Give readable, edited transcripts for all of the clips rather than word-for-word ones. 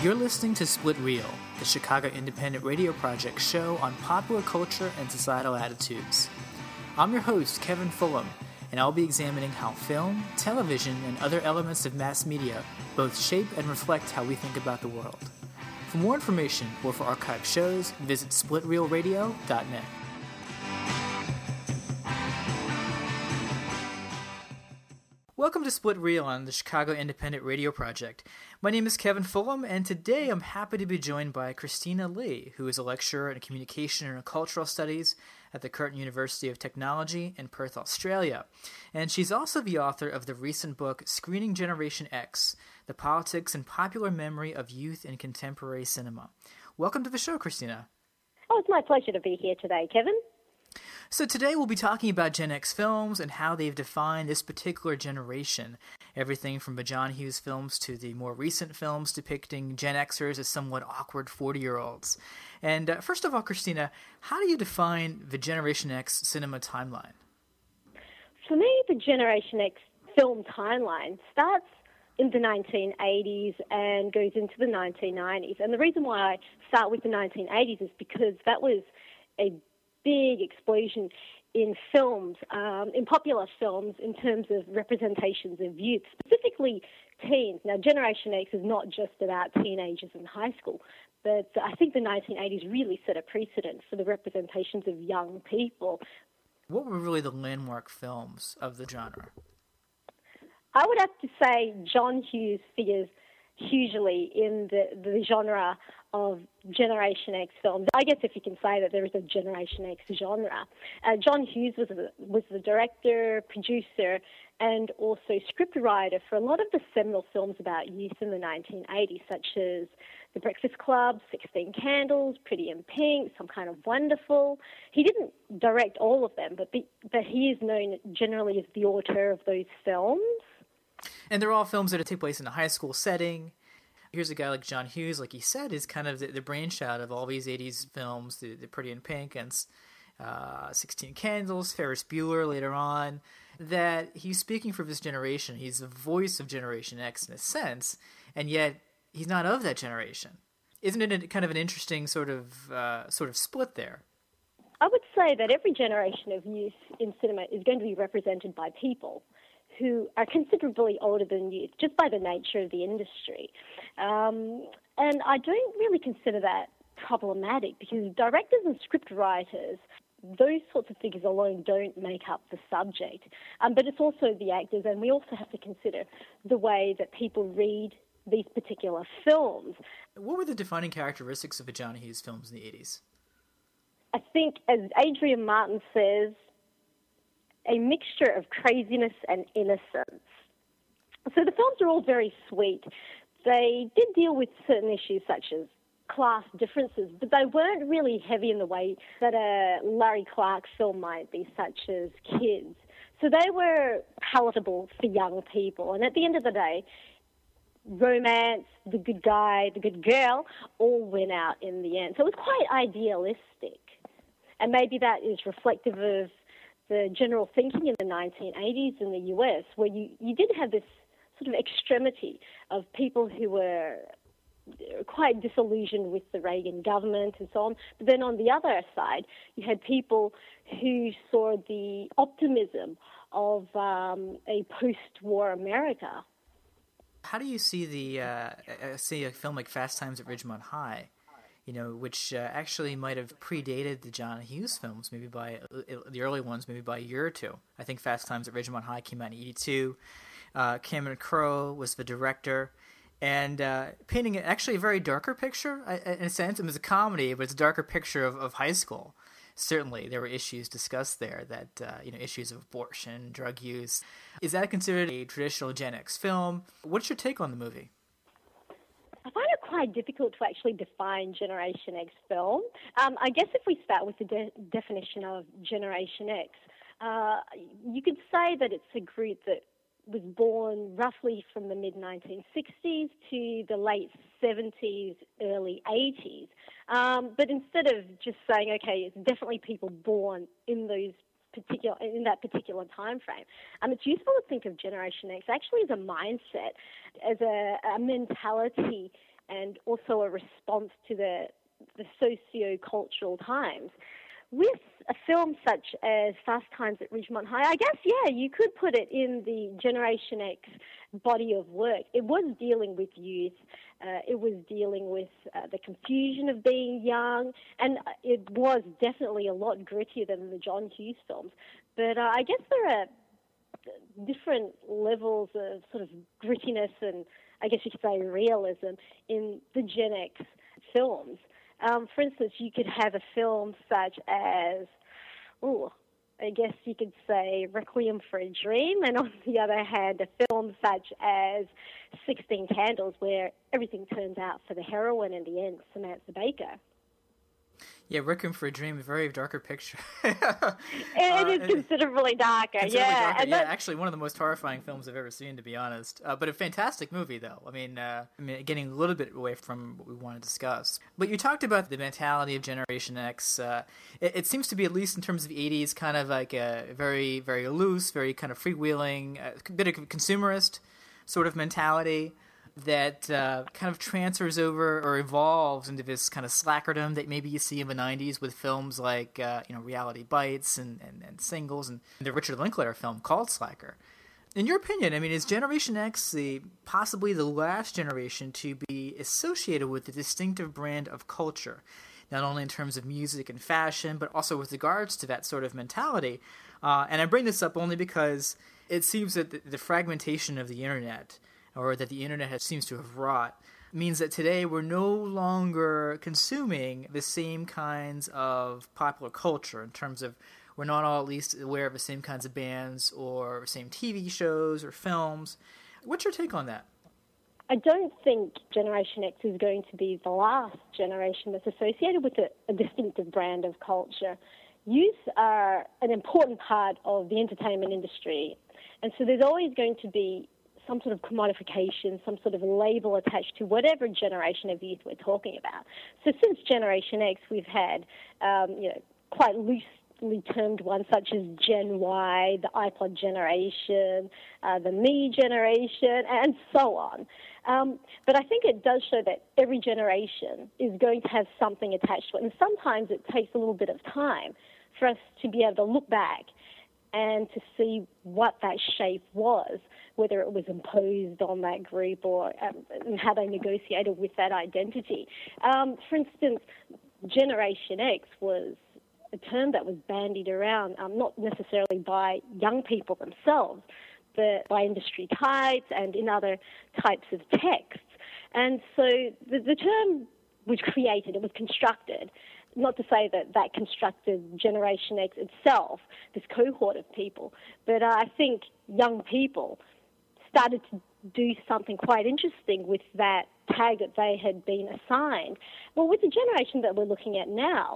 You're listening to Split Reel, the Chicago Independent Radio Project show on popular culture and societal attitudes. I'm your host, Kevin Fulham, and I'll be examining how film, television, and other elements of mass media both shape and reflect how we think about the world. For more information or for archived shows, visit splitreelradio.net. Welcome to Split Reel on the Chicago Independent Radio Project. My name is Kevin Fulham, and today I'm happy to be joined by Christina Lee, who is a lecturer in Communication and Cultural Studies at the Curtin University of Technology in Perth, Australia. And she's also the author of the recent book, Screening Generation X, The Politics and Popular Memory of Youth in Contemporary Cinema. Welcome to the show, Christina. Oh, it's my pleasure to be here today, Kevin. So today we'll be talking about Gen X films and how they've defined this particular generation. Everything from the John Hughes films to the more recent films depicting Gen Xers as somewhat awkward 40-year-olds. And first of all, Christina, how do you define the Generation X cinema timeline? For me, the Generation X film timeline starts in the 1980s and goes into the 1990s. And the reason why I start with the 1980s is because that was a big explosion in films, in popular films, in terms of representations of youth, specifically teens. Now, Generation X is not just about teenagers in high school, but I think the 1980s really set a precedent for the representations of young people. What were really the landmark films of the genre? I would have to say John Hughes figures hugely in the genre of Generation X films. I guess if you can say that there is a Generation X genre. John Hughes was the director, producer, and also scriptwriter for a lot of the seminal films about youth in the 1980s, such as The Breakfast Club, 16 Candles, Pretty in Pink, Some Kind of Wonderful. He didn't direct all of them, but he is known generally as the auteur of those films. And they're all films that take place in a high school setting. Here's a guy like John Hughes, like he said, is kind of the brainchild of all these 80s films, the Pretty in Pink and 16 Candles, Ferris Bueller later on, that he's speaking for this generation. He's the voice of Generation X in a sense, and yet he's not of that generation. Isn't it kind of an interesting sort of split there? I would say that every generation of youth in cinema is going to be represented by people who are considerably older than youth, just by the nature of the industry. And I don't really consider that problematic because directors and script writers, those sorts of figures alone don't make up the subject. But it's also the actors, and we also have to consider the way that people read these particular films. What were the defining characteristics of the John Hughes films in the 80s? I think, as Adrian Martin says, a mixture of craziness and innocence. So the films are all very sweet. They did deal with certain issues such as class differences, but they weren't really heavy in the way that a Larry Clark film might be, such as Kids. So they were palatable for young people. And at the end of the day, romance, the good guy, the good girl, all win out in the end. So it was quite idealistic. And maybe that is reflective of the general thinking in the 1980s in the US, where you did have this sort of extremity of people who were quite disillusioned with the Reagan government and so on. But then on the other side, you had people who saw the optimism of a post-war America. How do you see a film like Fast Times at Ridgemont High, which actually might have predated the John Hughes films, maybe by the early ones, maybe by a year or two. I think Fast Times at Ridgemont High came out in 1982. Cameron Crowe was the director, and painting actually a very darker picture, in a sense. It was a comedy, but it's a darker picture of high school. Certainly, there were issues discussed there, that issues of abortion, drug use. Is that considered a traditional Gen X film? What's your take on the movie? I find it quite difficult to actually define Generation X film. I guess if we start with the definition of Generation X, you could say that it's a group that was born roughly from the mid-1960s to the late 70s, early 80s. But instead of just saying, okay, it's definitely people born in that particular time frame, it's useful to think of Generation X actually as a mindset, as a mentality and also a response to the socio-cultural times. With a film such as Fast Times at Ridgemont High, I guess, yeah, you could put it in the Generation X body of work. It was dealing with youth. It was dealing with the confusion of being young, and it was definitely a lot grittier than the John Hughes films. But I guess there are different levels of sort of grittiness and, I guess you could say, realism in the Gen X films. For instance, you could have a film such as, I guess you could say Requiem for a Dream, and on the other hand, a film such as 16 Candles, where everything turns out for the heroine in the end, Samantha Baker. Yeah, Requiem for a Dream, a very darker picture. It is considerably darker, yeah. And actually one of the most horrifying films I've ever seen, to be honest. But a fantastic movie, though. I mean, getting a little bit away from what we want to discuss. But you talked about the mentality of Generation X. It seems to be, at least in terms of the 80s, kind of like a very, very loose, very kind of freewheeling, a bit of consumerist sort of mentality that kind of transfers over or evolves into this kind of slackerdom that maybe you see in the 90s with films like Reality Bites and Singles and the Richard Linklater film called Slacker. In your opinion, I mean, is Generation X possibly the last generation to be associated with the distinctive brand of culture, not only in terms of music and fashion, but also with regards to that sort of mentality? And I bring this up only because it seems that the fragmentation of the internet, or that the internet seems to have wrought, means that today we're no longer consuming the same kinds of popular culture in terms of we're not all at least aware of the same kinds of bands or same TV shows or films. What's your take on that? I don't think Generation X is going to be the last generation that's associated with a distinctive brand of culture. Youth are an important part of the entertainment industry, and so there's always going to be some sort of commodification, some sort of label attached to whatever generation of youth we're talking about. So since Generation X, we've had, quite loosely termed ones such as Gen Y, the iPod generation, the Me generation, and so on. But I think it does show that every generation is going to have something attached to it, and sometimes it takes a little bit of time for us to be able to look back and to see what that shape was, whether it was imposed on that group or and how they negotiated with that identity. For instance, Generation X was a term that was bandied around, not necessarily by young people themselves, but by industry types and in other types of texts. And so the term was created, it was constructed. Not to say that constructed Generation X itself, this cohort of people, but I think young people started to do something quite interesting with that tag that they had been assigned. Well, with the generation that we're looking at now,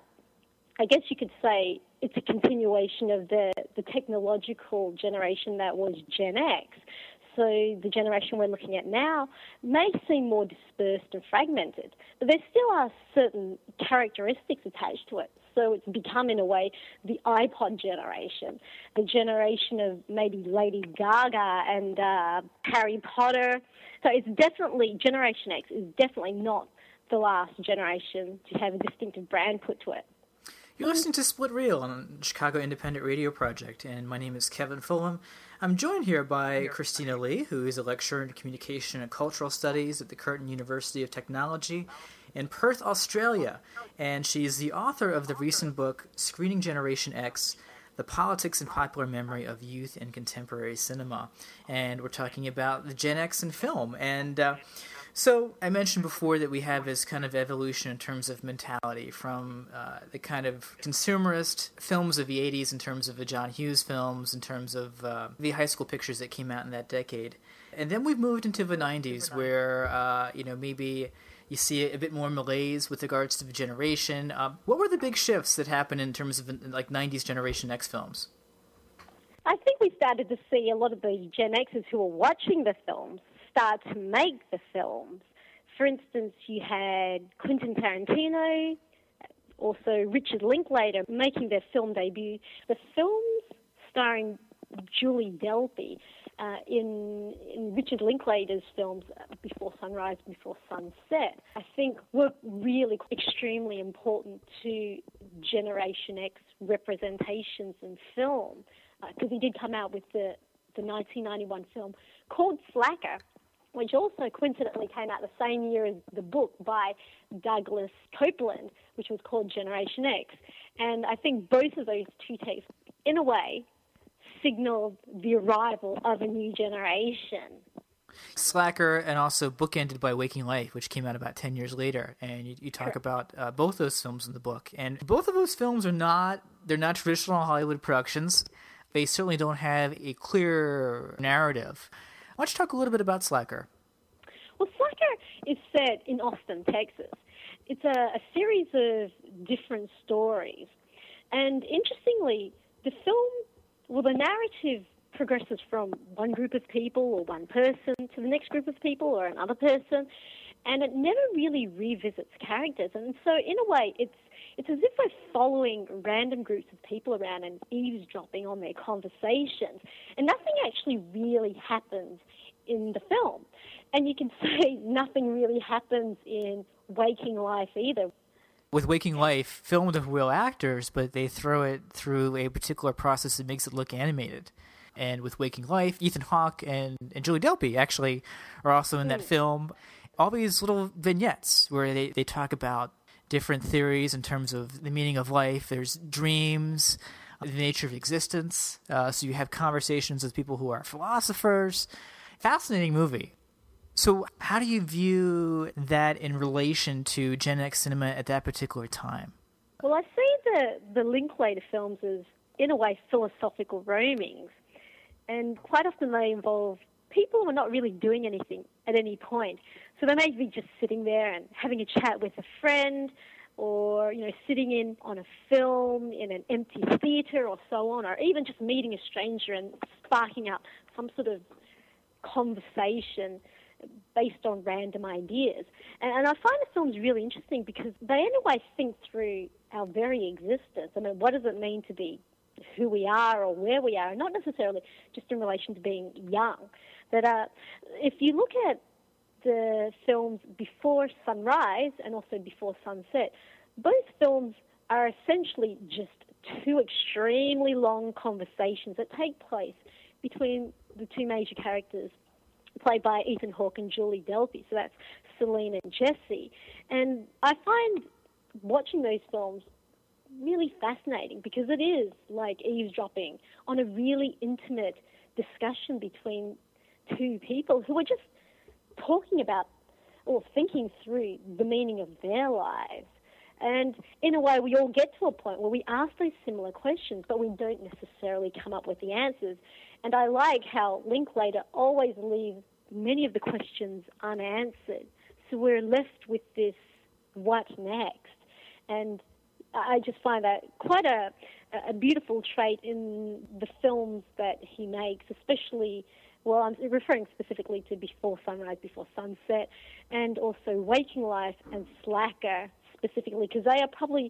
I guess you could say it's a continuation of the technological generation that was Gen X. So the generation we're looking at now may seem more dispersed and fragmented, but there still are certain characteristics attached to it. So it's become, in a way, the iPod generation, the generation of maybe Lady Gaga and Harry Potter. So it's definitely, Generation X is definitely not the last generation to have a distinctive brand put to it. You're listening to Split Reel on the Chicago Independent Radio Project, and my name is Kevin Fulham. I'm joined here by Christina Lee, who is a lecturer in Communication and Cultural Studies at the Curtin University of Technology in Perth, Australia, and she's the author of the recent book, Screening Generation X, The Politics and Popular Memory of Youth in Contemporary Cinema. And we're talking about the Gen X in film, and so I mentioned before that we have this kind of evolution in terms of mentality from the kind of consumerist films of the 80s in terms of the John Hughes films, in terms of the high school pictures that came out in that decade. And then we've moved into the 90s where, maybe you see a bit more malaise with regards to the generation. What were the big shifts that happened in terms of 90s Generation X films? I think we started to see a lot of those Gen Xers who were watching the films start to make the films. For instance, you had Quentin Tarantino, also Richard Linklater making their film debut. The films starring Julie Delpy in Richard Linklater's films, Before Sunrise, Before Sunset, I think were really extremely important to Generation X representations in film, because he did come out with the 1991 film called Slacker, which also coincidentally came out the same year as the book by Douglas Copeland, which was called Generation X. And I think both of those two texts, in a way, signaled the arrival of a new generation. Slacker, and also bookended by Waking Life, which came out about 10 years later. And you talk about both those films in the book. And both of those films they're not traditional Hollywood productions. They certainly don't have a clear narrative. Why don't you talk a little bit about Slacker? Well, Slacker is set in Austin, Texas. It's a series of different stories. And interestingly, the narrative progresses from one group of people or one person to the next group of people or another person, and it never really revisits characters. And so in a way, it's as if we're following random groups of people around and eavesdropping on their conversations, and nothing actually really happens in the film. And you can say nothing really happens in Waking Life either. With Waking Life, filmed with real actors, but they throw it through a particular process that makes it look animated. And with Waking Life, Ethan Hawke and Julie Delpy actually are also in that film. All these little vignettes where they talk about different theories in terms of the meaning of life. There's dreams, the nature of existence. So you have conversations with people who are philosophers. Fascinating movie. So how do you view that in relation to Gen X cinema at that particular time? Well, I see the Linklater films as, in a way, philosophical roamings. And quite often they involve people who are not really doing anything at any point. So they may be just sitting there and having a chat with a friend, or, sitting in on a film in an empty theatre or so on, or even just meeting a stranger and sparking up some sort of conversation based on random ideas. And I find the films really interesting because they, in a way, think through our very existence. I mean, what does it mean to be who we are or where we are, and not necessarily just in relation to being young. That if you look at the films Before Sunrise and also Before Sunset, both films are essentially just two extremely long conversations that take place between the two major characters played by Ethan Hawke and Julie Delpy. So that's Celine and Jesse. And I find watching those films really fascinating because it is like eavesdropping on a really intimate discussion between two people who are just talking about or thinking through the meaning of their lives. And in a way, we all get to a point where we ask those similar questions, but we don't necessarily come up with the answers. And I like how Linklater always leaves many of the questions unanswered. So we're left with this what next? And I just find that quite a beautiful trait in the films that he makes, especially, well, I'm referring specifically to Before Sunrise, Before Sunset, and also Waking Life and Slacker specifically, because they are probably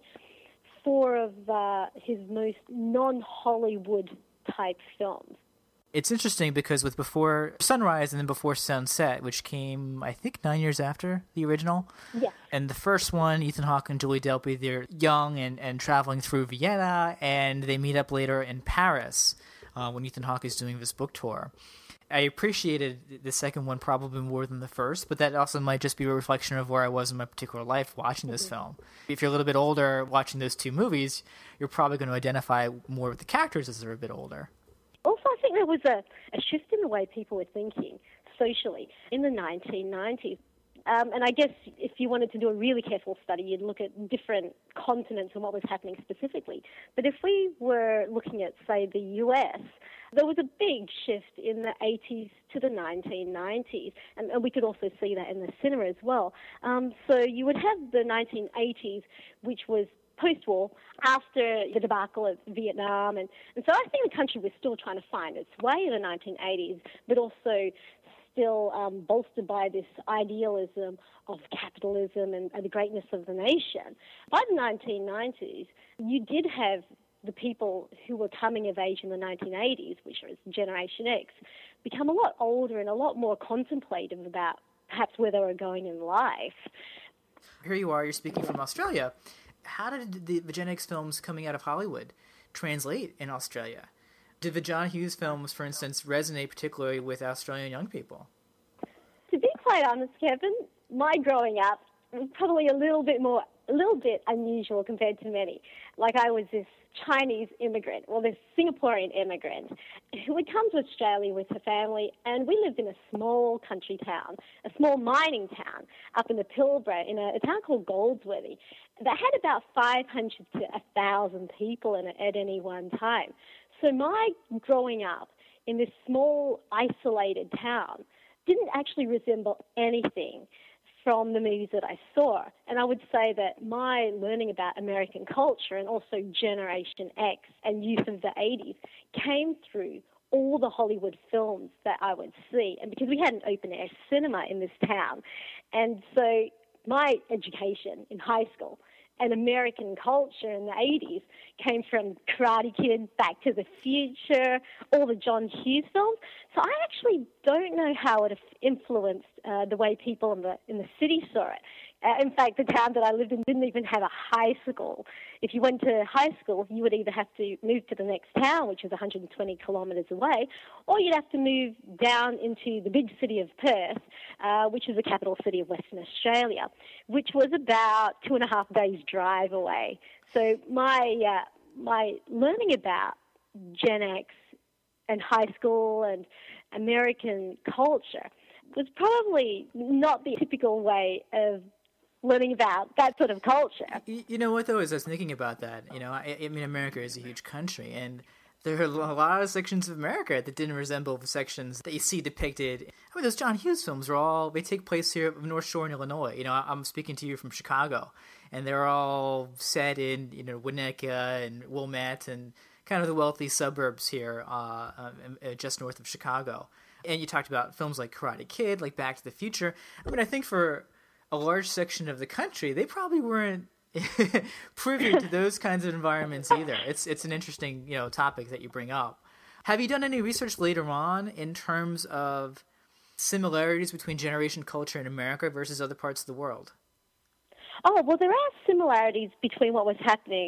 four of his most non-Hollywood type films. It's interesting because with Before Sunrise and then Before Sunset, which came, I think, 9 years after the original. Yeah. And the first one, Ethan Hawke and Julie Delpy, they're young and traveling through Vienna, and they meet up later in Paris when Ethan Hawke is doing this book tour. I appreciated the second one probably more than the first, but that also might just be a reflection of where I was in my particular life watching this film. If you're a little bit older watching those two movies, you're probably going to identify more with the characters as they're a bit older. Also, I think there was a shift in the way people were thinking socially in the 1990s. And I guess if you wanted to do a really careful study, you'd look at different continents and what was happening specifically. But if we were looking at, say, the US, there was a big shift in the 80s to the 1990s. And we could also see that in the cinema as well. So you would have the 1980s, which was post-war, after the debacle of Vietnam. And so I think the country was still trying to find its way in the 1980s, but also still bolstered by this idealism of capitalism and the greatness of the nation. By the 1990s, you did have the people who were coming of age in the 1980s, which was Generation X, become a lot older and a lot more contemplative about perhaps where they were going in life. Here you are, you're speaking from Australia. How did the Gen X films coming out of Hollywood translate in Australia? Did the John Hughes films, for instance, resonate particularly with Australian young people? To be quite honest, Kevin, my growing up was probably a little bit unusual compared to many. Like, I was this Chinese immigrant, or this Singaporean immigrant, who had come to Australia with her family, and we lived in a small country town, a small mining town up in the Pilbara, in a town called Goldsworthy, that had about 500 to 1,000 people in it at any one time. So my growing up in this small, isolated town didn't actually resemble anything from the movies that I saw. And I would say that my learning about American culture and also Generation X and youth of the 80s came through all the Hollywood films that I would see. And because we had an open-air cinema in this town. And so my education in high school and American culture in the 80s came from Karate Kid, Back to the Future, all the John Hughes films. So I actually don't know how it influenced the way people in the city saw it. In fact, the town that I lived in didn't even have a high school. If you went to high school, you would either have to move to the next town, which was 120 kilometres away, or you'd have to move down into the big city of Perth, which is the capital city of Western Australia, which was about 2.5 days' drive away. So my learning about Gen X and high school and American culture was probably not the typical way of learning about that sort of culture. You know what, though, as I was thinking about that, I mean, America is a huge country, and there are a lot of sections of America that didn't resemble the sections that you see depicted. I mean, those John Hughes films they take place here in North Shore in Illinois. I'm speaking to you from Chicago, and they're all set in, Winnetka and Wilmette and kind of the wealthy suburbs here, just north of Chicago. And you talked about films like Karate Kid, like Back to the Future. I mean, I think for a large section of the country, they probably weren't privy to those kinds of environments either. It's an interesting, topic that you bring up. Have you done any research later on in terms of similarities between generation culture in America versus other parts of the world? Oh, well, there are similarities between what was happening,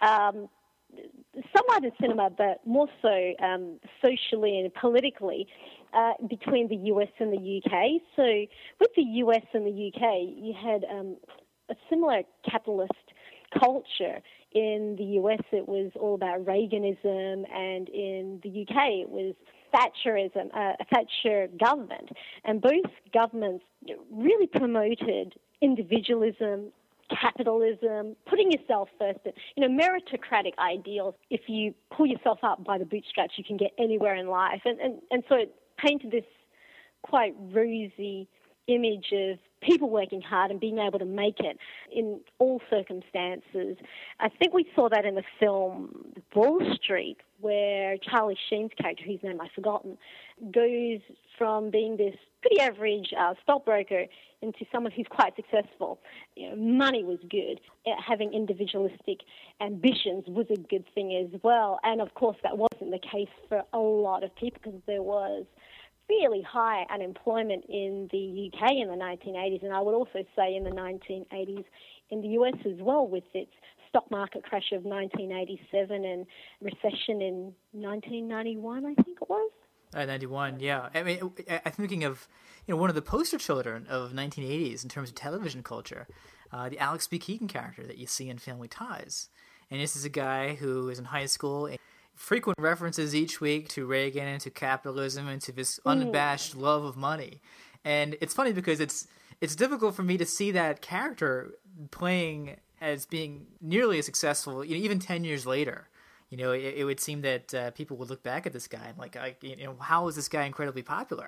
somewhat in cinema, but more so socially and politically, between the US and the UK. So with the US and the UK, you had a similar capitalist culture. In the US, it was all about Reaganism, and in the UK, it was Thatcherism, a Thatcher government. And both governments really promoted individualism, capitalism, putting yourself first, meritocratic ideals. If you pull yourself up by the bootstraps, you can get anywhere in life. And so it painted this quite rosy image of people working hard and being able to make it in all circumstances. I think we saw that in the film Wall Street, where Charlie Sheen's character, whose name I've forgotten, goes from being this pretty average stockbroker into someone who's quite successful. Money was good. Having individualistic ambitions was a good thing as well. And, of course, that wasn't the case for a lot of people because there was really high unemployment in the UK in the 1980s, and I would also say in the 1980s in the US as well, with its stock market crash of 1987 and recession in 1991, I think it was. 91, yeah. I mean, I'm thinking of one of the poster children of 1980s in terms of television culture, the Alex B. Keaton character that you see in Family Ties. And this is a guy who is in high school. Frequent references each week to Reagan and to capitalism and to this unabashed love of money. And it's funny because it's difficult for me to see that character playing as being nearly as successful, even 10 years later. It would seem that people would look back at this guy and like, how is this guy incredibly popular?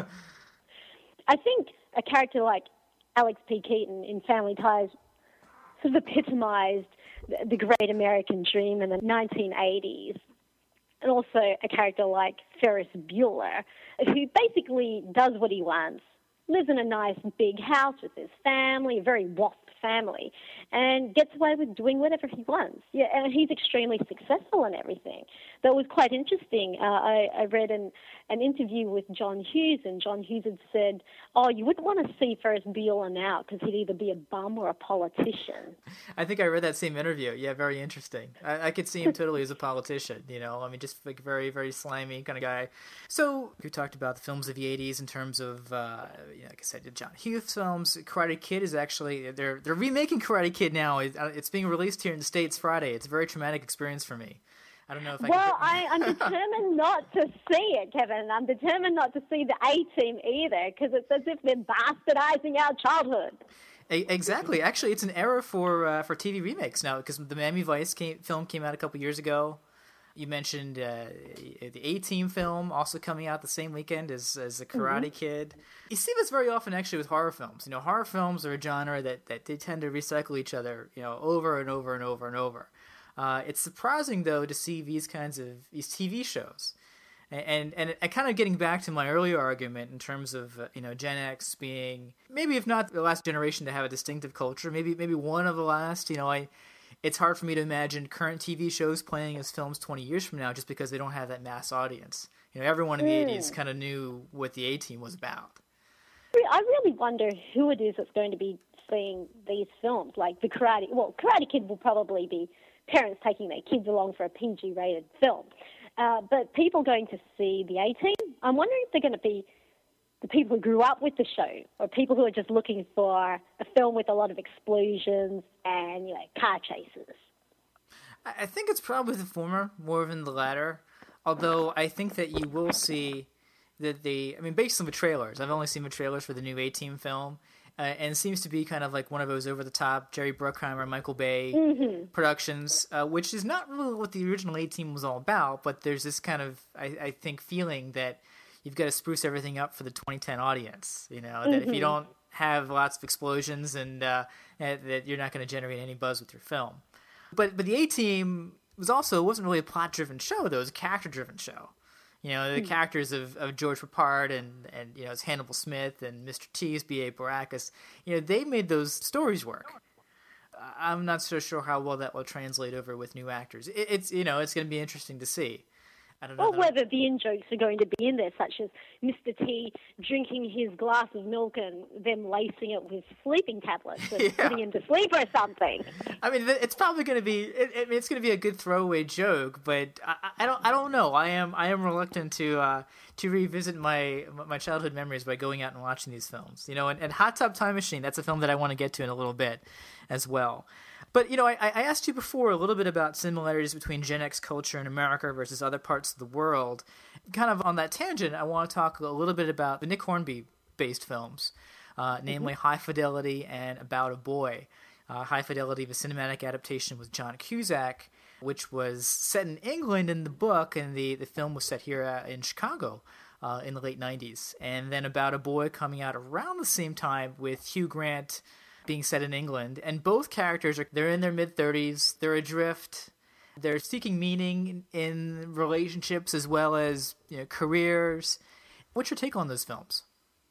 I think a character like Alex P. Keaton in Family Ties sort of epitomized the great American dream in the 1980s. And also a character like Ferris Bueller, who basically does what he wants, lives in a nice big house with his family, a very WASP family and gets away with doing whatever he wants. Yeah, and he's extremely successful in everything. That was quite interesting. I read an interview with John Hughes, and John Hughes had said, "Oh, you wouldn't want to see Ferris Bueller now because he'd either be a bum or a politician." I think I read that same interview. Yeah, very interesting. I could see him totally as a politician, just like very, very slimy kind of guy. So we talked about the films of the 80s in terms of, like I said, the John Hughes films. Karate Kid is actually, they're remaking Karate Kid now. It's being released here in the States Friday. It's a very traumatic experience for me. I don't know if I'm determined not to see it, Kevin. I'm determined not to see the A-Team either, because it's as if they're bastardizing our childhood. Exactly. Actually, it's an era for TV remakes now, because the Miami Vice film came out a couple years ago. You mentioned the A-Team film also coming out the same weekend as the Karate Kid. You see this very often actually with horror films. Horror films are a genre that they tend to recycle each other, over and over and over and over. It's surprising, though, to see these TV shows. And kind of getting back to my earlier argument in terms of, Gen X being maybe, if not the last generation to have a distinctive culture, maybe one of the last. It's hard for me to imagine current TV shows playing as films 20 years from now just because they don't have that mass audience. Everyone in the 80s kind of knew what the A-Team was about. I really wonder who it is that's going to be seeing these films, like the Karate Kid will probably be parents taking their kids along for a PG-rated film. But people going to see the A-Team, I'm wondering if they're going to be the people who grew up with the show or people who are just looking for a film with a lot of explosions and, car chases. I think it's probably the former more than the latter, although I think that you will see that based on the trailers, I've only seen the trailers for the new A-Team film, and it seems to be kind of like one of those over-the-top Jerry Bruckheimer, Michael Bay productions, which is not really what the original A-Team was all about, but there's this kind of, I think, feeling that you've got to spruce everything up for the 2010 audience, that if you don't have lots of explosions and that you're not going to generate any buzz with your film. But the A-Team wasn't really a plot-driven show, though. It was a character-driven show. The characters of George Peppard and it's Hannibal Smith and Mr. T, B.A. Baracus, they made those stories work. I'm not so sure how well that will translate over with new actors. It's going to be interesting to see. I don't know. Or whether the in-jokes are going to be in there, such as Mr. T drinking his glass of milk and them lacing it with sleeping tablets and putting him to sleep or something. It's probably going to be it's going to be a good throwaway joke, but I don't know. I am reluctant to revisit my childhood memories by going out and watching these films. And Hot Tub Time Machine, that's a film that I want to get to in a little bit as well. But, I asked you before a little bit about similarities between Gen X culture in America versus other parts of the world. Kind of on that tangent, I want to talk a little bit about the Nick Hornby-based films, namely High Fidelity and About a Boy. High Fidelity, the cinematic adaptation with John Cusack, which was set in England in the book, and the film was set here in Chicago in the late 90s. And then About a Boy coming out around the same time with Hugh Grant being set in England, and both characters they're in their mid-30s, they're adrift, they're seeking meaning in relationships as well as careers. What's your take on those films?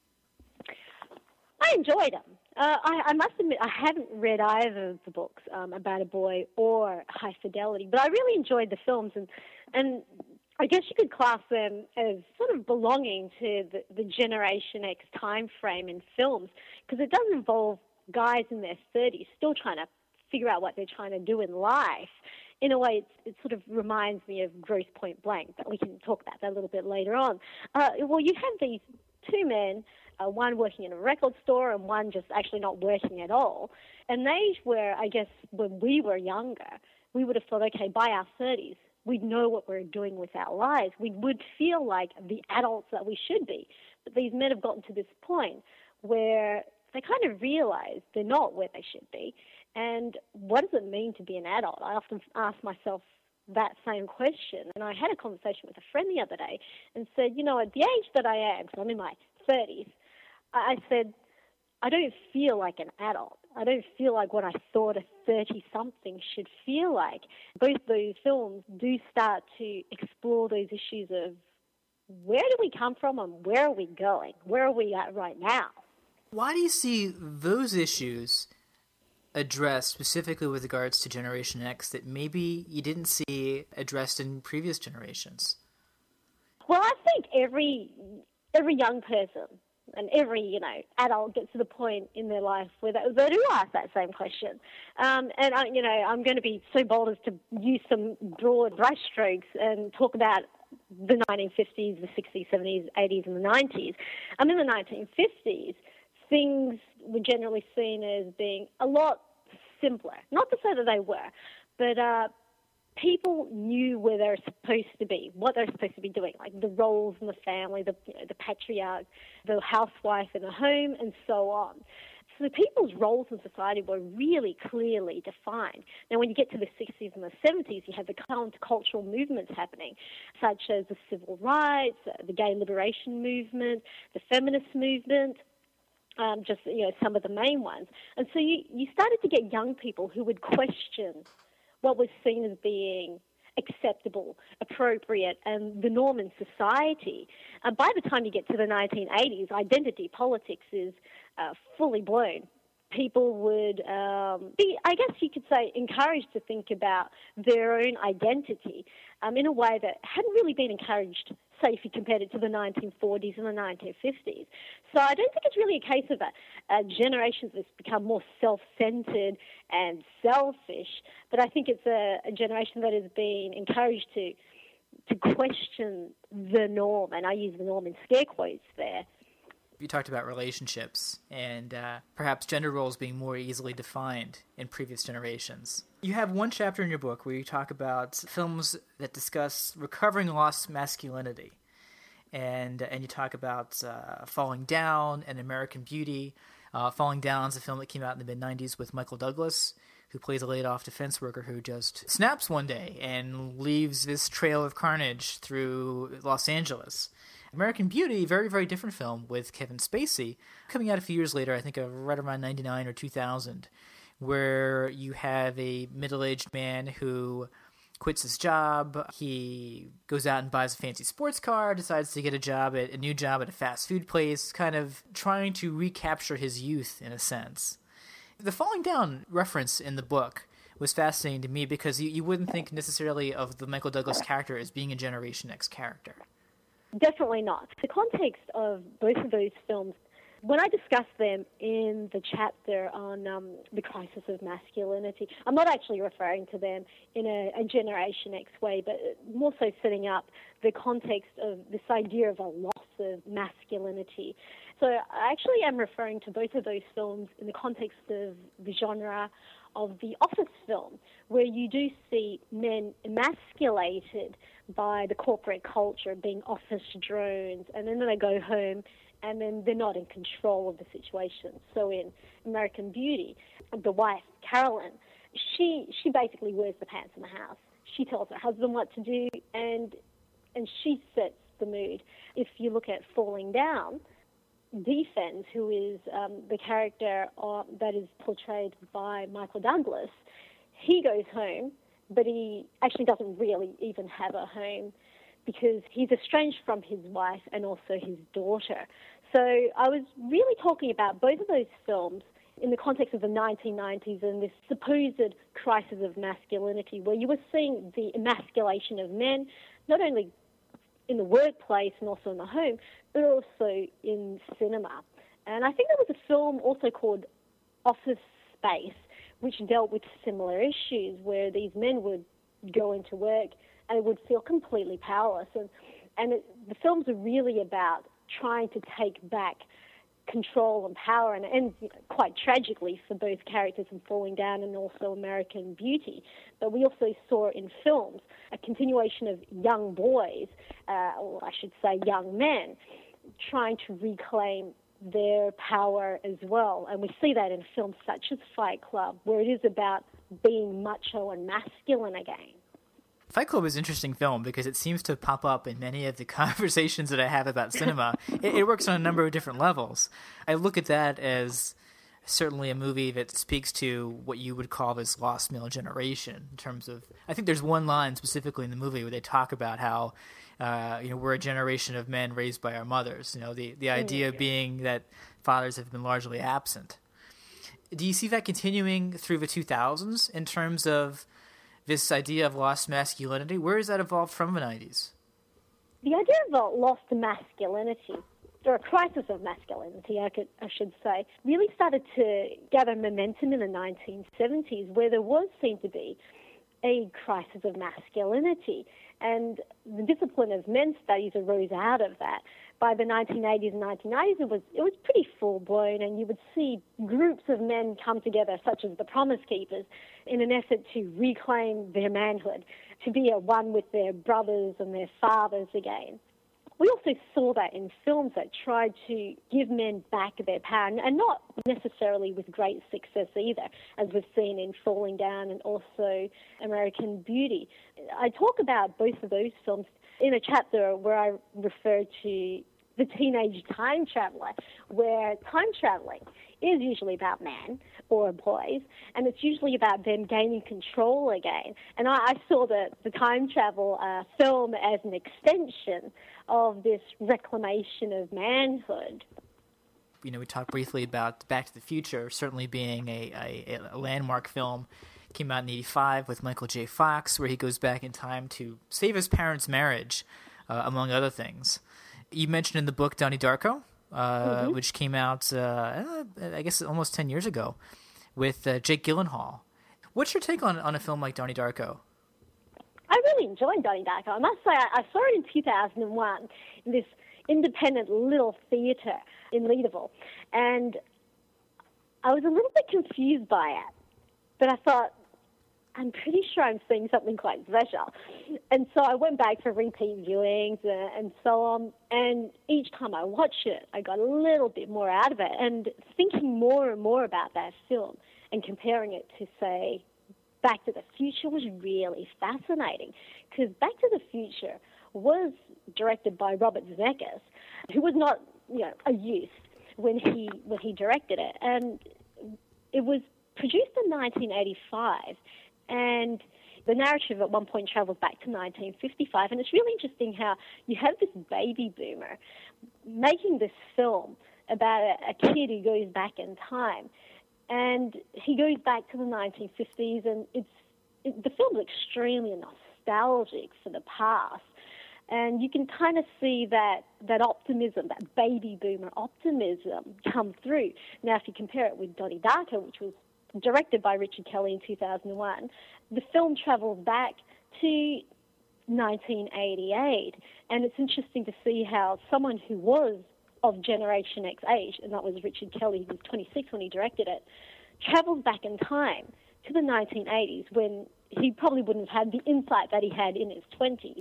I enjoyed them. I must admit I haven't read either of the books, About a Boy or High Fidelity, but I really enjoyed the films, and I guess you could class them as sort of belonging to the Generation X time frame in films, because it does involve guys in their 30s still trying to figure out what they're trying to do in life. In a way, it sort of reminds me of Grosse Point Blank, but we can talk about that a little bit later on. Well, you have these two men, one working in a record store and one just actually not working at all. And they were, I guess, when we were younger, we would have thought, okay, by our 30s, we'd know what we're doing with our lives. We would feel like the adults that we should be. But these men have gotten to this point where they kind of realize they're not where they should be. And what does it mean to be an adult? I often ask myself that same question. And I had a conversation with a friend the other day and said, at the age that I am, because I'm in my 30s, I said, I don't feel like an adult. I don't feel like what I thought a 30-something should feel like. Both those films do start to explore those issues of where do we come from and where are we going? Where are we at right now? Why do you see those issues addressed specifically with regards to Generation X that maybe you didn't see addressed in previous generations? Well, I think every young person and every, adult gets to the point in their life where they do ask that same question. And I'm going to be so bold as to use some broad brushstrokes and talk about the 1950s, the 60s, 70s, 80s, and the 90s. In the 1950s, things were generally seen as being a lot simpler. Not to say that they were, but people knew where they were supposed to be, what they were supposed to be doing, like the roles in the family, the patriarch, the housewife in the home, and so on. So the people's roles in society were really clearly defined. Now, when you get to the 60s and the 70s, you have the countercultural movements happening, such as the civil rights, the gay liberation movement, the feminist movement, just some of the main ones. And so you started to get young people who would question what was seen as being acceptable, appropriate, and the norm in society. By the time you get to the 1980s, identity politics is fully blown. People would be, I guess you could say, encouraged to think about their own identity in a way that hadn't really been encouraged, say, if you compared it to the 1940s and the 1950s. So I don't think it's really a case of a generation that's become more self-centered and selfish, but I think it's a generation that has been encouraged to question the norm, and I use the norm in scare quotes there. You talked about relationships and perhaps gender roles being more easily defined in previous generations. You have one chapter in your book where you talk about films that discuss recovering lost masculinity. And you talk about Falling Down and American Beauty. Falling Down is a film that came out in the mid-'90s with Michael Douglas, who plays a laid-off defense worker who just snaps one day and leaves this trail of carnage through Los Angeles. American Beauty, very, very different film with Kevin Spacey, coming out a few years later, I think right around 99 or 2000, where you have a middle-aged man who quits his job. He goes out and buys a fancy sports car, decides to get a new job at a fast food place, kind of trying to recapture his youth in a sense. The Falling Down reference in the book was fascinating to me because you wouldn't think necessarily of the Michael Douglas character as being a Generation X character. Definitely not. The context of both of those films, when I discuss them in the chapter on the crisis of masculinity, I'm not actually referring to them in a Generation X way, but more so setting up the context of this idea of a loss of masculinity. So I actually am referring to both of those films in the context of the genre of the office film, where you do see men emasculated by the corporate culture, being office drones, and then they go home and then they're not in control of the situation. So in American Beauty, the wife, Carolyn, she basically wears the pants in the house. She tells her husband what to do, and she sets the mood. If you look at Falling Down, Defense, who is the character that is portrayed by Michael Douglas, he goes home, but he actually doesn't really even have a home because he's estranged from his wife and also his daughter. So I was really talking about both of those films in the context of the 1990s and this supposed crisis of masculinity, where you were seeing the emasculation of men, not only in the workplace and also in the home, but also in cinema. And I think there was a film also called Office Space, which dealt with similar issues, where these men would go into work and would feel completely powerless. And the films are really about trying to take back control and power, and it ends quite tragically for both characters in Falling Down and also American Beauty. But we also saw in films a continuation of young boys, or I should say young men, trying to reclaim their power as well. And we see that in films such as Fight Club, where it is about being macho and masculine again. Fight Club is an interesting film because it seems to pop up in many of the conversations that I have about cinema. It works on a number of different levels. I look at that as certainly a movie that speaks to what you would call this lost male generation in terms of, I think there's one line specifically in the movie where they talk about how, we're a generation of men raised by our mothers. The idea being that fathers have been largely absent. do you see that continuing through the 2000s in terms of this idea of lost masculinity? Where has that evolved from the 90s? The idea of a lost masculinity, or a crisis of masculinity, I should say, really started to gather momentum in the 1970s, where there was seen to be a crisis of masculinity. And the discipline of men's studies arose out of that. By the 1980s and 1990s, it was pretty full-blown, and you would see groups of men come together, such as the Promise Keepers, in an effort to reclaim their manhood, to be at one with their brothers and their fathers again. We also saw that in films that tried to give men back their power, and not necessarily with great success either, as we've seen in Falling Down and also American Beauty. I talk about both of those films in a chapter where I refer to the teenage time traveler, where time traveling is usually about men or boys, and it's usually about them gaining control again. And I saw the time travel film as an extension of this reclamation of manhood. You know, we talked briefly about Back to the Future, certainly being a landmark film. Came out in 1985 with Michael J. Fox, where he goes back in time to save his parents' marriage, among other things. You mentioned in the book Donnie Darko, which came out, I guess, almost 10 years ago, with Jake Gyllenhaal. What's your take on a film like Donnie Darko? I really enjoyed Donnie Darko. I must say, I saw it in 2001 in this independent little theatre in Leederville, and I was a little bit confused by it. But I thought, I'm pretty sure I'm seeing something quite special. And so I went back for repeat viewings and so on. And each time I watched it, I got a little bit more out of it. And thinking more and more about that film and comparing it to, say, Back to the Future was really fascinating. Because Back to the Future was directed by Robert Zemeckis, who was not, a youth when he directed it. And it was produced in 1985, and the narrative at one point travels back to 1955, and it's really interesting how you have this baby boomer making this film about a kid who goes back in time, and he goes back to the 1950s, and the film's extremely nostalgic for the past. And you can kind of see that optimism, that baby boomer optimism come through. Now, if you compare it with Donnie Darko, which was directed by Richard Kelly in 2001, the film travels back to 1988. And it's interesting to see how someone who was of Generation X age, and that was Richard Kelly, who was 26 when he directed it, travels back in time to the 1980s when he probably wouldn't have had the insight that he had in his 20s.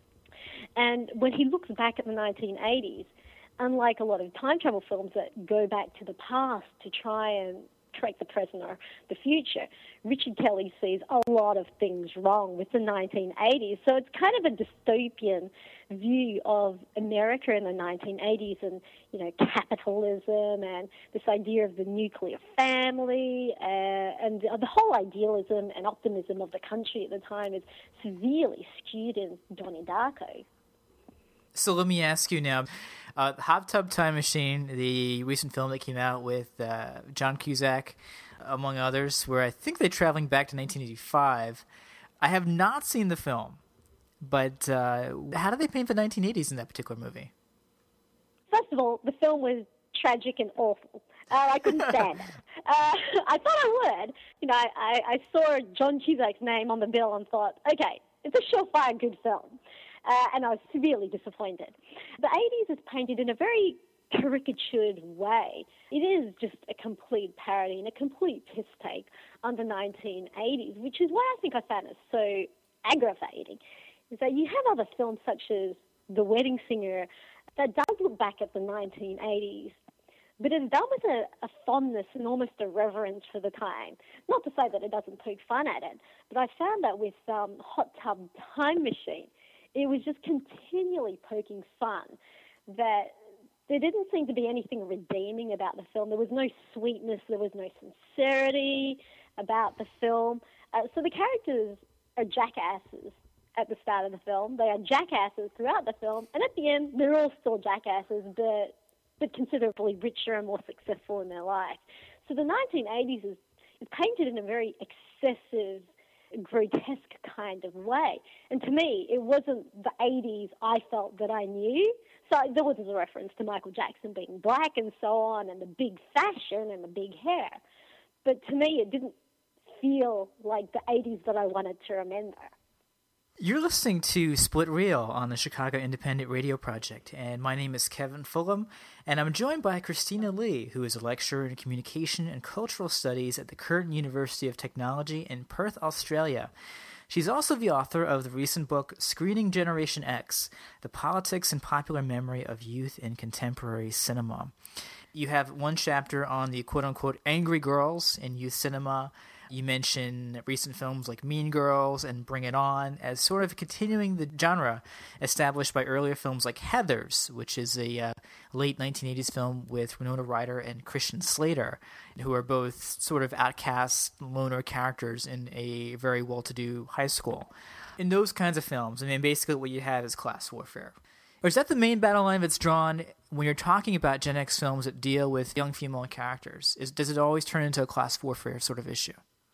And when he looks back at the 1980s, unlike a lot of time travel films that go back to the past to try and correct the present or the future, Richard Kelly sees a lot of things wrong with the 1980s. So it's kind of a dystopian view of America in the 1980s and, capitalism and this idea of the nuclear family and the whole idealism and optimism of the country at the time is severely skewed in Donnie Darko. So let me ask you now, Hot Tub Time Machine, the recent film that came out with John Cusack, among others, where I think they're traveling back to 1985. I have not seen the film, but how do they paint the 1980s in that particular movie? First of all, the film was tragic and awful. I couldn't stand it. I thought I would. I saw John Cusack's name on the bill and thought, okay, it's a surefire good film. And I was severely disappointed. The 80s is painted in a very caricatured way. It is just a complete parody and a complete piss take on the 1980s, which is why I think I found it so aggravating, is that you have other films such as The Wedding Singer that does look back at the 1980s, but it's done with a fondness and almost a reverence for the time. Not to say that it doesn't poke fun at it, but I found that with Hot Tub Time Machine, it was just continually poking fun, that there didn't seem to be anything redeeming about the film. There was no sweetness, there was no sincerity about the film. So the characters are jackasses at the start of the film. They are jackasses throughout the film, and at the end, they're all still jackasses, but considerably richer and more successful in their life. So the 1980s is painted in a very excessive, grotesque kind of way. And to me, it wasn't the 80s I felt that I knew. So there was a reference to Michael Jackson being black and so on, and the big fashion and the big hair. But to me, it didn't feel like the 80s that I wanted to remember. You're listening to Split Reel on the Chicago Independent Radio Project, and my name is Kevin Fulham, and I'm joined by Christina Lee, who is a lecturer in Communication and Cultural Studies at the Curtin University of Technology in Perth, Australia. She's also the author of the recent book Screening Generation X, The Politics and Popular Memory of Youth in Contemporary Cinema. You have one chapter on the quote-unquote angry girls in youth cinema. You mention recent films like Mean Girls and Bring It On as sort of continuing the genre established by earlier films like Heathers, which is a late 1980s film with Winona Ryder and Christian Slater, who are both sort of outcast loner characters in a very well-to-do high school. In those kinds of films, I mean, basically what you have is class warfare. Or is that the main battle line that's drawn when you're talking about Gen X films that deal with young female characters? Does it always turn into a class warfare sort of issue?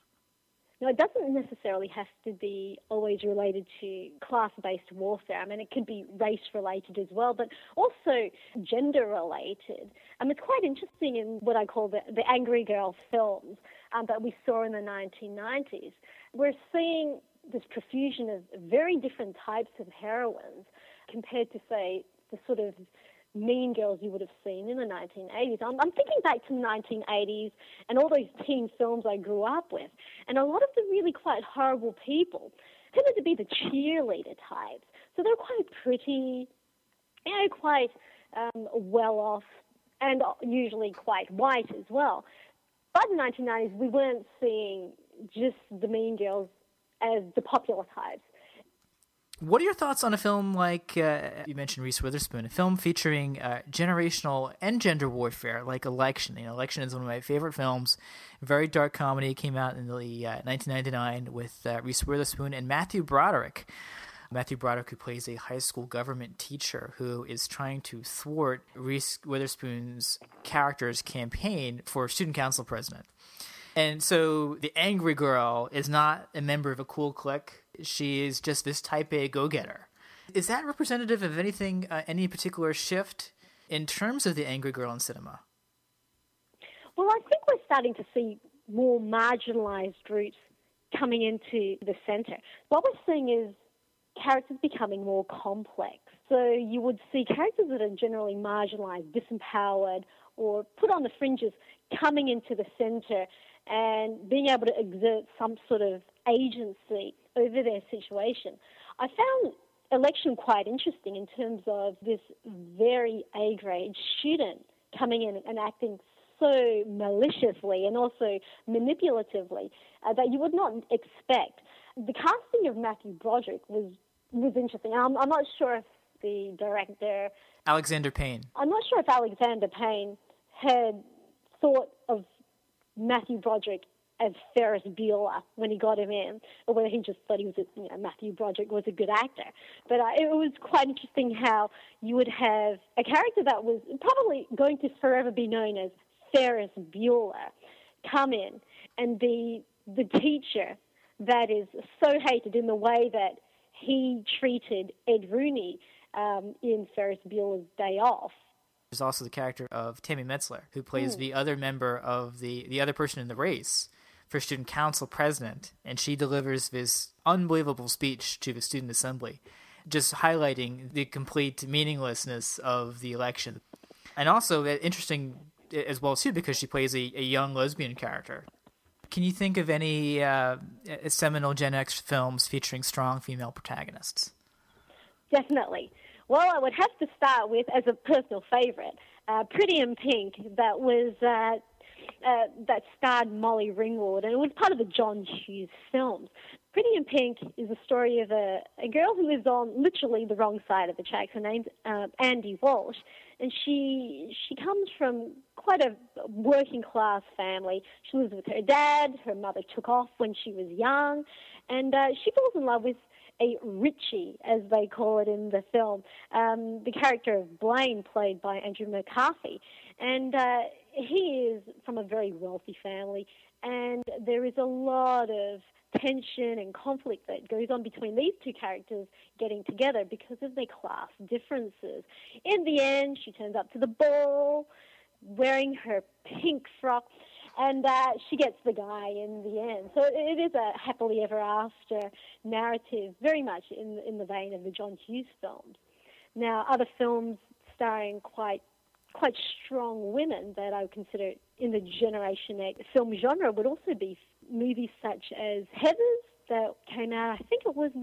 No, it doesn't necessarily have to be always related to class-based warfare. I mean, it could be race-related as well, but also gender-related. It's quite interesting in what I call the angry girl films that we saw in the 1990s. We're seeing this profusion of very different types of heroines compared to, say, the sort of Mean Girls you would have seen in the 1980s. I'm thinking back to the 1980s and all those teen films I grew up with, and a lot of the really quite horrible people tended to be the cheerleader types. So they're quite pretty, quite well-off, and usually quite white as well. By the 1990s, we weren't seeing just the Mean Girls as the popular types. What are your thoughts on a film like, you mentioned Reese Witherspoon, a film featuring generational and gender warfare like Election? Election is one of my favorite films, very dark comedy. It came out in the 1999 with Reese Witherspoon and Matthew Broderick. Matthew Broderick, who plays a high school government teacher who is trying to thwart Reese Witherspoon's character's campaign for student council president. And so the angry girl is not a member of a cool clique. She is just this type A go-getter. Is that representative of anything, any particular shift in terms of the angry girl in cinema? Well, I think we're starting to see more marginalized groups coming into the center. What we're seeing is characters becoming more complex. So you would see characters that are generally marginalized, disempowered, or put on the fringes coming into the center and being able to exert some sort of agency over their situation. I found Election quite interesting in terms of this very A-grade student coming in and acting so maliciously and also manipulatively that you would not expect. The casting of Matthew Broderick was interesting. I'm not sure if the director... Alexander Payne. I'm not sure if Alexander Payne had thought of Matthew Broderick as Ferris Bueller when he got him in, or whether he just thought Matthew Broderick was a good actor. But it was quite interesting how you would have a character that was probably going to forever be known as Ferris Bueller come in and be the teacher that is so hated in the way that he treated Ed Rooney in Ferris Bueller's Day Off. There's also the character of Tammy Metzler, who plays the other member of the other person in the race for student council president, and she delivers this unbelievable speech to the student assembly, just highlighting the complete meaninglessness of the election. And also interesting as well, too, because she plays a young lesbian character. Can you think of any seminal Gen X films featuring strong female protagonists? Definitely. Well, I would have to start with, as a personal favorite, Pretty in Pink, that was that starred Molly Ringwald, and it was part of the John Hughes films. Pretty in Pink is the story of a girl who lives on literally the wrong side of the tracks. Her name's Andy Walsh, and she comes from quite a working-class family. She lives with her dad. Her mother took off when she was young, and she falls in love with a Richie, as they call it in the film, the character of Blaine, played by Andrew McCarthy. And he is from a very wealthy family, and there is a lot of tension and conflict that goes on between these two characters getting together because of their class differences. In the end, she turns up to the ball wearing her pink frock, and she gets the guy in the end. So it is a happily ever after narrative, very much in the vein of the John Hughes films. Now, other films starring quite strong women that I would consider in the Generation X film genre would also be movies such as Heathers, that came out, I think it was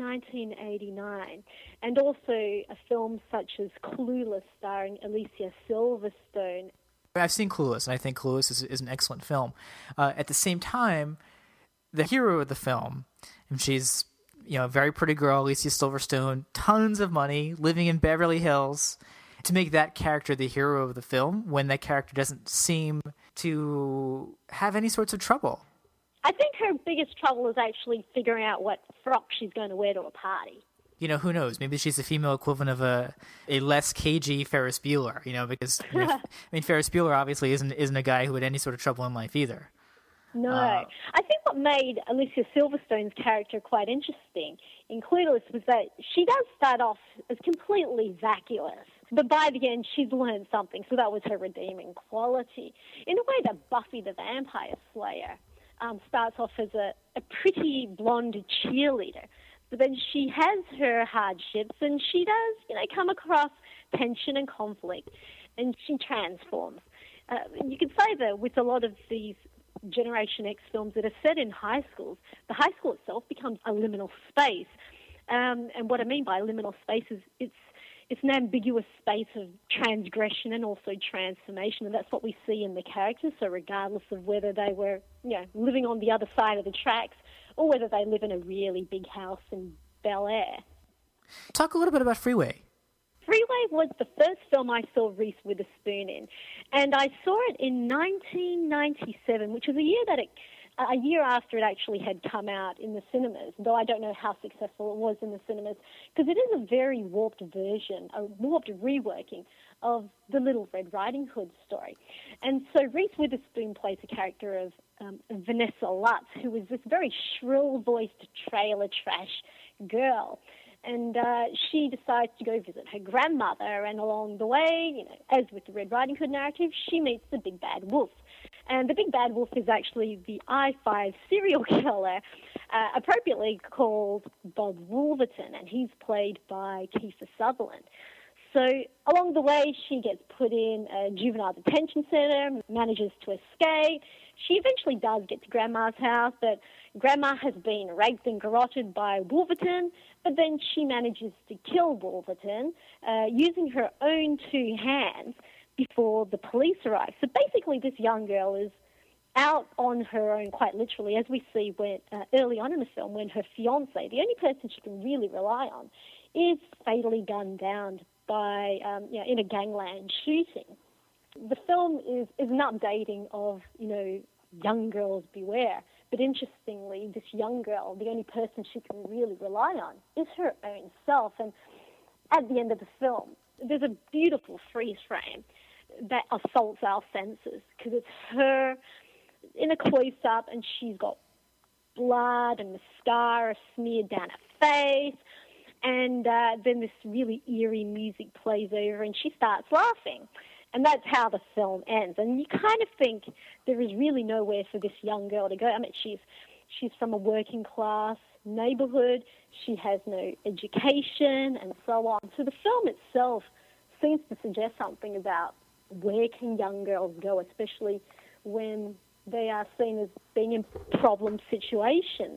1989, and also a film such as Clueless, starring Alicia Silverstone. I've seen Clueless, and I think Clueless is an excellent film. At the same time, the hero of the film, and she's a very pretty girl, Alicia Silverstone, tons of money, living in Beverly Hills. To make that character the hero of the film when that character doesn't seem to have any sorts of trouble. I think her biggest trouble is actually figuring out what frock she's going to wear to a party. Who knows? Maybe she's the female equivalent of a less cagey Ferris Bueller, because Ferris Bueller obviously isn't a guy who had any sort of trouble in life either. No. I think what made Alicia Silverstone's character quite interesting in Clueless was that she does start off as completely vacuous, but by the end she's learned something, so that was her redeeming quality. In a way that Buffy the Vampire Slayer starts off as a pretty blonde cheerleader, but then she has her hardships and she does, come across tension and conflict, and she transforms. You could say that with a lot of these Generation X films that are set in high schools, the high school itself becomes a liminal space. And what I mean by liminal space is it's an ambiguous space of transgression and also transformation, and that's what we see in the characters. So regardless of whether they were, living on the other side of the tracks or whether they live in a really big house in Bel Air. Talk a little bit about Freeway. Freeway was the first film I saw Reese Witherspoon in, and I saw it in 1997, which was a year after it actually had come out in the cinemas, though I don't know how successful it was in the cinemas, because it is a very warped version, a warped reworking of the Little Red Riding Hood story. And so Reese Witherspoon plays a character of Vanessa Lutz, who is this very shrill-voiced trailer trash girl. And she decides to go visit her grandmother, and along the way, as with the Red Riding Hood narrative, she meets the Big Bad Wolf. And the Big Bad Wolf is actually the I-5 serial killer, appropriately called Bob Wolverton, and he's played by Kiefer Sutherland. So along the way, she gets put in a juvenile detention center, manages to escape. She eventually does get to Grandma's house, but Grandma has been raped and garroted by Wolverton, but then she manages to kill Wolverton using her own two hands before the police arrive. So basically this young girl is out on her own, quite literally, as we see when early on in the film, when her fiancé, the only person she can really rely on, is fatally gunned down by in a gangland shooting. The film is an updating of, young girls beware. But interestingly, this young girl, the only person she can really rely on is her own self. And at the end of the film, there's a beautiful freeze frame that assaults our senses, because it's her in a close-up and she's got blood and mascara smeared down her face. And then this really eerie music plays over and she starts laughing. And that's how the film ends. And you kind of think there is really nowhere for this young girl to go. I mean, she's from a working class neighborhood. She has no education and so on. So the film itself seems to suggest something about where can young girls go, especially when they are seen as being in problem situations.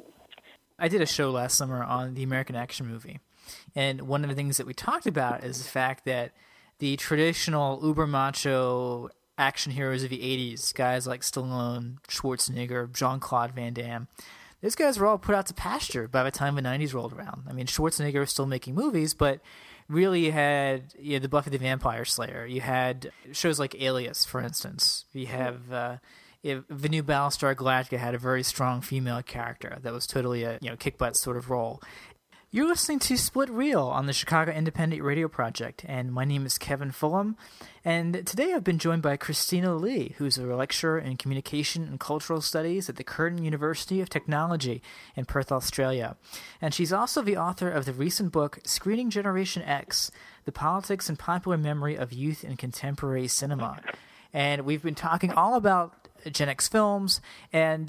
I did a show last summer on the American Action Movie. And one of the things that we talked about is the fact that the traditional uber macho action heroes of the 80s, guys like Stallone, Schwarzenegger, Jean-Claude Van Damme, those guys were all put out to pasture by the time the 90s rolled around. I mean, Schwarzenegger was still making movies, but really you had the Buffy the Vampire Slayer. You had shows like Alias, for instance. You have the new Battlestar Galactica had a very strong female character that was totally a kick-butt sort of role. You're listening to Split Reel on the Chicago Independent Radio Project, and my name is Kevin Fulham, and today I've been joined by Christina Lee, who's a lecturer in Communication and Cultural Studies at the Curtin University of Technology in Perth, Australia. And she's also the author of the recent book, Screening Generation X, The Politics and Popular Memory of Youth in Contemporary Cinema. And we've been talking all about Gen X films, and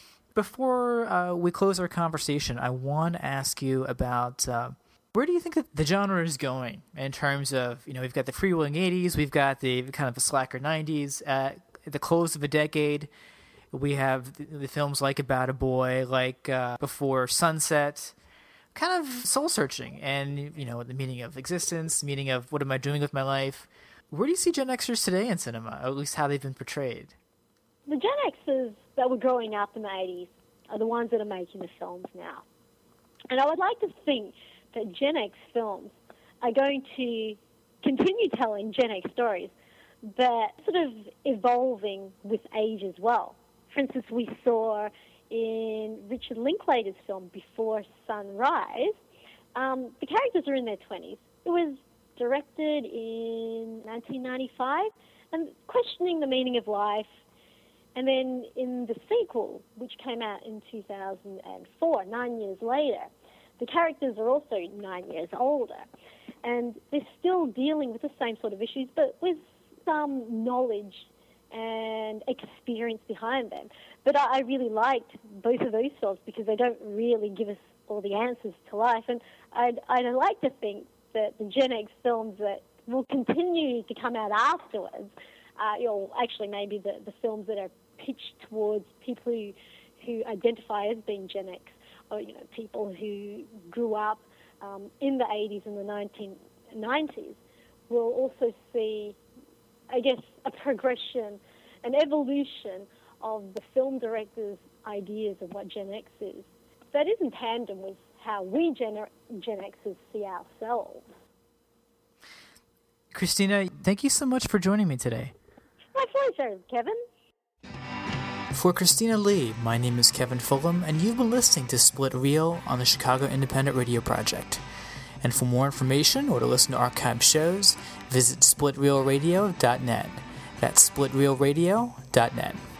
before we close our conversation, I want to ask you about where do you think that the genre is going in terms of, we've got the freewheeling 80s, we've got the kind of the slacker 90s. At the close of a decade, we have the films like About a Boy, like Before Sunset, kind of soul-searching and, the meaning of existence, the meaning of what am I doing with my life. Where do you see Gen Xers today in cinema, or at least how they've been portrayed? The Gen Xers that were growing up in the 80s are the ones that are making the films now. And I would like to think that Gen X films are going to continue telling Gen X stories, but sort of evolving with age as well. For instance, we saw in Richard Linklater's film Before Sunrise, the characters are in their 20s. It was directed in 1995, and questioning the meaning of life. And then in the sequel, which came out in 2004, 9 years later, the characters are also 9 years older. And they're still dealing with the same sort of issues, but with some knowledge and experience behind them. But I really liked both of those films because they don't really give us all the answers to life. And I'd like to think that the Gen X films that will continue to come out afterwards, actually maybe the films that are pitched towards people who identify as being Gen X, or people who grew up in the 80s and the 1990s, will also see, I guess, a progression, an evolution of the film directors' ideas of what Gen X is. That is in tandem with how we Gen Xers see ourselves. Christina, thank you so much for joining me today. My pleasure, Kevin. For Christina Lee, my name is Kevin Fulham, and you've been listening to Split Reel on the Chicago Independent Radio Project. And for more information or to listen to archived shows, visit splitreelradio.net. That's splitreelradio.net.